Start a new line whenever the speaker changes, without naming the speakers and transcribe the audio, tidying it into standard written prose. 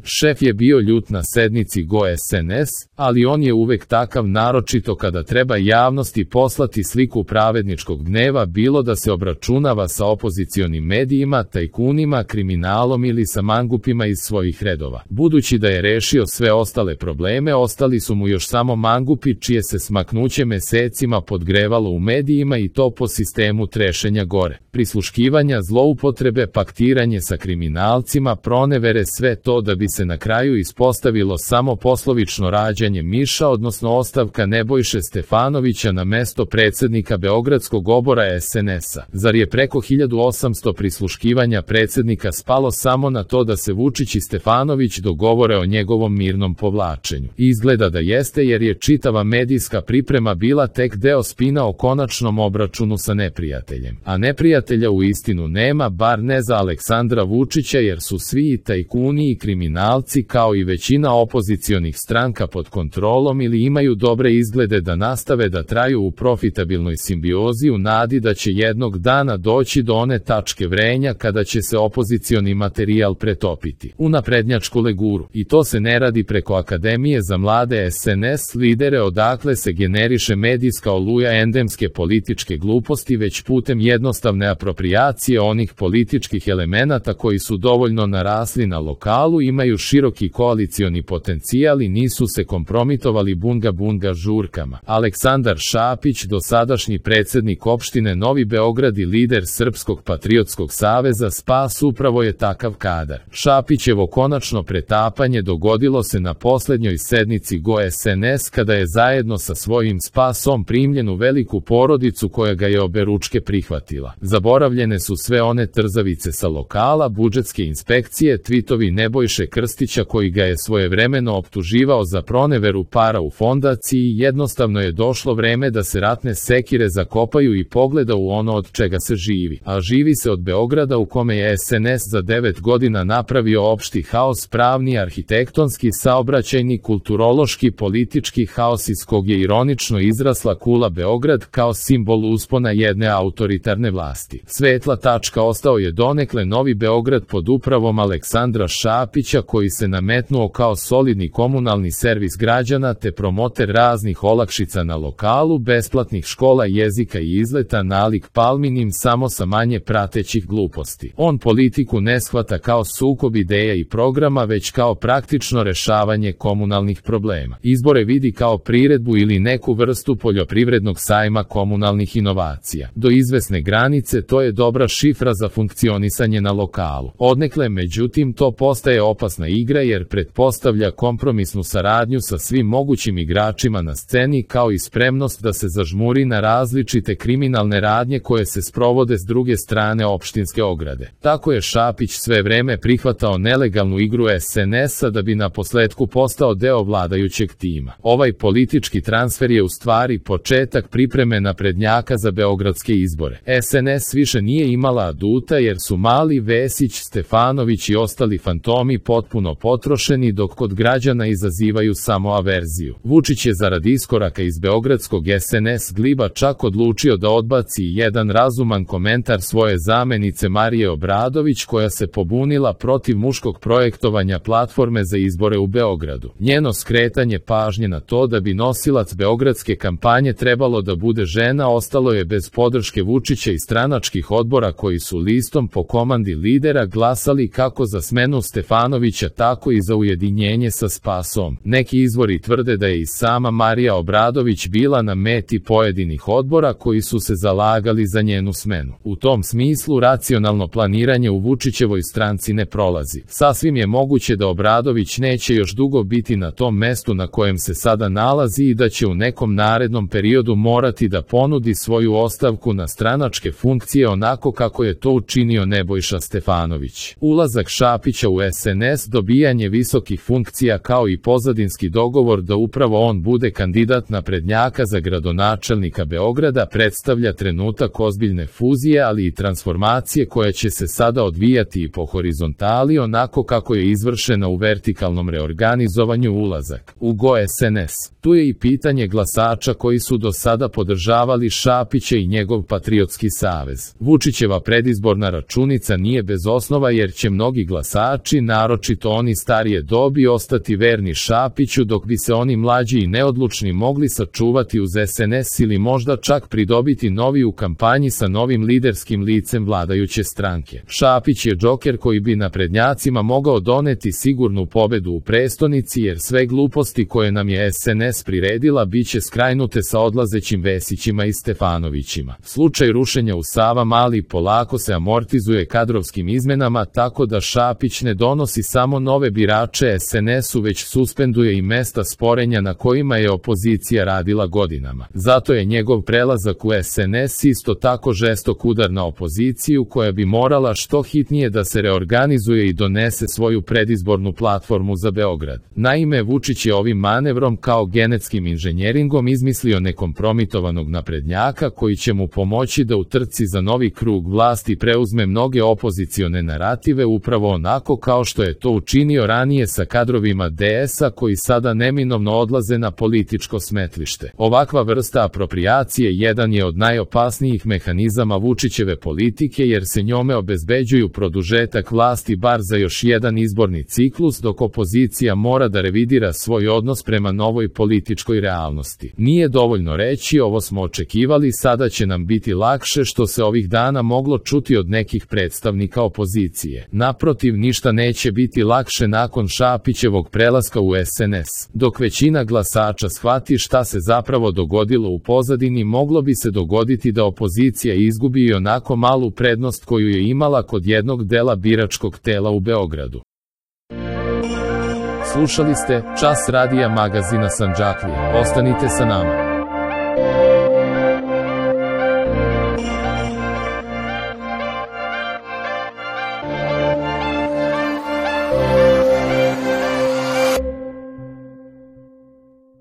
Šef je bio ljut na sednici GO SNS, ali on je uvek takav, naročito kada treba javnosti poslati sliku pravedničkog gneva, bilo da se obračunava sa opozicionim medijima, tajkunima, kriminalom ili sa mangupima iz svojih redova. Budući da je rešio sve ostale probleme, ostali su mu još samo mangupi čije se smaknuće mesecima podgrevalo u medijima, i to po sistemu trešenja gore, prisluškivanja, zloupotrebe, paktiranje sa kriminalcima, pronevere, sve to da bi se na kraju ispostavilo samo poslovično rađanje miša, odnosno ostavka Nebojše Stefanovića na mesto predsednika Beogradskog odbora SNS-a. Zar je preko 1800 prisluškivanja predsednika spalo samo na to da se Vučić i Stefanović dogovore o njegovom mirnom povlačenju? Izgleda da jeste, jer je čitava medijska priprema bila tek deo spina o konačnom obračunu sa neprijateljem. A neprijatelja u istinu nema, bar ne za Aleksandra Vučića, jer su svi i tajkuni i kriminalci kao i većina opozicionih stranka pod kontrolom ili imaju dobre izglede da nastave da traju u profitabilnoj simbiozi u nadi da će jednog dana doći do one tačke vrenja kada će se opozicioni materijal pretopiti u naprednjačku leguru. I to se ne radi preko Akademije za mlade SNS lidere odakle se generiše medijska oluja endemske političke gluposti, već putem jednostavne aproprijacije onih političkih elemenata koji su dovoljno narasli na lokalu, imaju široki koalicioni potencijal i nisu se kompromitovali bunga žurkama. Aleksandar Šapić, dosadašnji predsednik opštine Novi Beograd i lider Srpskog patriotskog saveza SPAS, upravo je takav kadar. Šapićevo konačno pretapanje dogodilo se na poslednjoj sednici GO SNS, kada je zajedno sa svojim SPAS-om primljen u veliku porodicu koja ga je oberučke prihvatila. Zaboravljene su sve one trzavice sa lokala, budžetske inspekcije, tvitovi Nebojše Krstića koji ga je svojevremeno optuživao za proneveru para u fondaciji. Jednostavno je došlo vreme da se ratne sekire zakopaju i pogleda u ono od čega se živi. A živi se od Beograda u kome je SNS za 9 godina napravio opšti haos, pravni, arhitektonski, saobraćajni, kulturološki, politički haos iz kog je ironično izrasla kula Beograd kao simbol uspona jedne autoritarne vlasti. Svetla tačka ostao je donekle Novi Beograd pod upravom Aleksandra Šapića, koji se nametnuo kao solidni komunalni servis građana te promoter raznih olakšica na lokalu, besplatnih škola jezika i izleta nalik Palminim, samo sa manje pratećih gluposti. On politiku ne shvata kao sukob ideja i programa, već kao praktično rešavanje komunalnih problema. Izbore vidi kao priredbu ili neku vrstu poljoprivrednog sajma komunalnih inovacija. Do izvesne granice to je dobra šifra za funkcionisanje na lokalu. Odnekle, međutim, to postaje opasna igra jer pretpostavlja kompromisnu saradnju sa svim mogućim igračima na sceni, kao i spremnost da se zažmuri na različite kriminalne radnje koje se sprovode s druge strane opštinske ograde. Tako je Šapić sve vreme prihvatao nelegalnu igru SNS-a da bi na posledku postao deo vladajućeg tima. Ovaj politički transfer je u stvari početak pripreme naprednjaka za beogradske izbore. SNS više nije imala aduta jer su Mali, Vesić, Stefanović i ostali fantomi potpuno potrošeni, dok kod građana izazivaju samo averziju. Vučić je zarad iskoraka iz beogradskog SNS gliba čak odlučio da odbaci jedan razuman komentar svoje zamenice Marije Obradović, koja se pobunila protiv muškog projektovanja platforme za izbore u Beogradu. Njeno skretanje pažnje na to da bi nosilac beogradske kampanje trebalo da bude žena ostalo je bez podrške Vučića i stranačkih odbora koji su listom po komandi lidera glasali kako za smenu Stefanovića, tako i za ujedinjenje sa SPAS-om. Neki izvori tvrde da je i sama Marija Obradović bila na meti pojedinih odbora koji su se zalagali za njenu smenu. U tom smislu racionalno planiranje u Vučićevoj stranci ne prolazi. Sasvim je moguće da Obradović neće još dugo biti na tom mestu na kojem se sada nalazi i da će u nekom narednom periodu morati da ponudi svoju ostavku na stranačke funkcije onako kako je to učinio Nebojša Stefanović. Ulazak Šapića u SNS, dobijanje visokih funkcija kao i pozadinski dogovor da upravo on bude kandidat naprednjaka za gradonačelnika Beograda predstavlja trenutak ozbiljne fuzije, ali i transformacije koja će se sada odvijati i po horizontali onako kako je izvršena u vertikalnom reorganizovanju. Ulazak u GO SNS. Tu je i pitanje glasača koji su do sada podržavali Šapića i njegov patriotski savez. Vučićeva predizborna računica nije bez osnova jer će mnogi glasači, naročito naročito oni starije dobi, ostati verni Šapiću, dok bi se oni mlađi i neodlučni mogli sačuvati uz SNS ili možda čak pridobiti novi u kampanji sa novim liderskim licem vladajuće stranke. Šapić je džoker koji bi naprednjacima mogao doneti sigurnu pobedu u prestonici, jer sve gluposti koje nam je SNS priredila biće skrajnute sa odlazećim Vesićima i Stefanovićima. Slučaj rušenja u Savamali polako se amortizuje kadrovskim izmenama, tako da Šapić ne donosi samo nove birače SNS-u, već suspenduje i mesta sporenja na kojima je opozicija radila godinama. Zato je njegov prelazak u SNS isto tako žestok udar na opoziciju, koja bi morala što hitnije da se reorganizuje i donese svoju predizbornu platformu za Beograd. Naime, Vučić je ovim manevrom kao genetskim inženjeringom izmislio nekompromitovanog naprednjaka koji će mu pomoći da u trci za novi krug vlasti preuzme mnoge opozicione narative, upravo onako kao što je to učinio ranije sa kadrovima DS-a koji sada neminovno odlaze na političko smetlište. Ovakva vrsta aproprijacije jedan je od najopasnijih mehanizama Vučićeve politike, jer se njome obezbeđuju produžetak vlasti bar za još jedan izborni ciklus, dok opozicija mora da revidira svoj odnos prema novoj političkoj realnosti. Nije dovoljno reći ovo smo očekivali, sada će nam biti lakše, što se ovih dana moglo čuti od nekih predstavnika opozicije. Naprotiv, ništa neće biti lakše nakon Šapićevog prelaska u SNS. Dok većina glasača shvati šta se zapravo dogodilo u pozadini, moglo bi se dogoditi da opozicija izgubi i onako malu prednost koju je imala kod jednog dela biračkog tela u Beogradu. Slušali ste Čas radija magazina Sandžaklija. Ostanite sa nama.